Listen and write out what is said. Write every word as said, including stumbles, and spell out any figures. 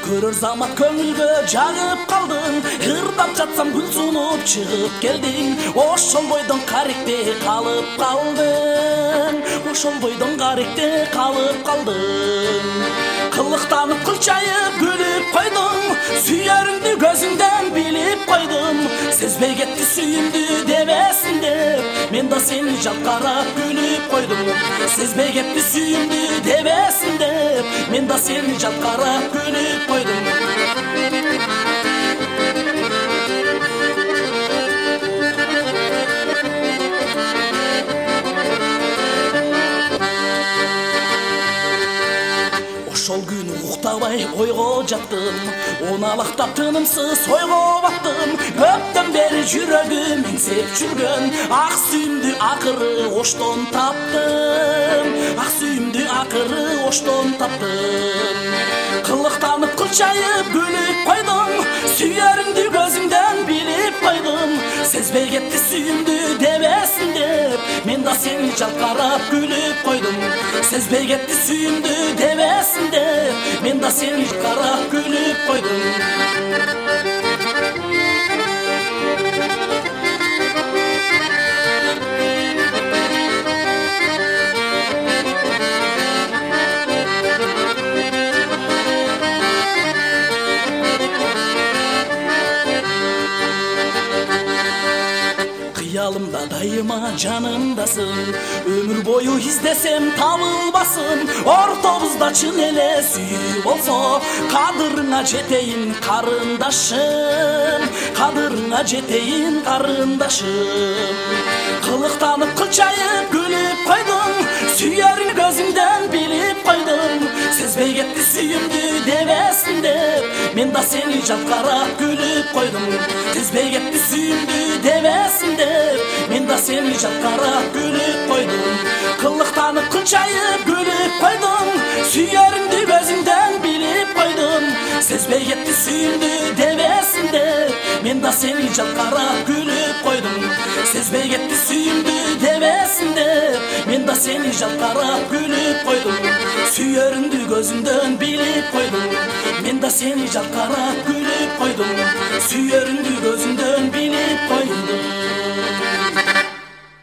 көрөр замат көңүлгө жагып калдың, ырдап жатсам күн сунуп чыгып келдиң, ошол бойдон каректе калып калдың, ошол бойдон каректе калып калдың. Кылыктанып кылчайып күлүп койдуң, сүйөрүңдү көзүңдөн билип койдум, сезбей кетти сүйүмдү дебесин деп, мен да сени жалкарап күлүп койдум. Сезбей кетти сүйүмдү дебесин деп, мен да сени жалкарап күлүп койдум. Ошол күнү уктабай ойго жаттым, уналактап тынымсыз ойго баттым. Көптөн бери жүрөгүм эңсеп жүргөн ак сүйүмдү акыры оштон таптым, ак сүйүмдү акыры оштон таптым. Кылыктанып кылчайып күлүп койдуң, сүйөрүңдү көзүңдөн билип койдум, сезбей кетти сүйүмдү дебесин деп, мен да сени жалкарап күлүп койдум. Сезбей кетти сүйүмдү дебесин деп, мен да сени жалкарап күлүп койдум. Кыялымда дайыма жанымдасың, өмүр бою издесем табылбасын. Ортобузда чын эле сүйүү болсо, кадырыңа жетейин карындашым, кадырыңа жетейин карындашым. Кылыктанып кылчайып күлүп койдуң, сүйөрүң көзүңдөн билип койдум, сезбей кетти сүйүмдү дебесин деп, мен да сени жалкарап күлүп койдум. Сезбей кетти сүйүмдү дебесин деп, мен да сени жалкарап күлүп койдум. Кылыктанып кылчайып күлүп койдуң, сүйөрүңдү көзүңдөн билип койдум, сезбей кетти сүйүмдү дебесин деп, мен да сени жалкарап күлүп койдум. Сезбей кетти сүйүмдү дебесин деп, мен да сени жалкарап күлүп койдум. Сүйөрүңдү көзүңдөн билип койдум, мен да сени жалкарап күлүп койдум. Сүйөрүңдү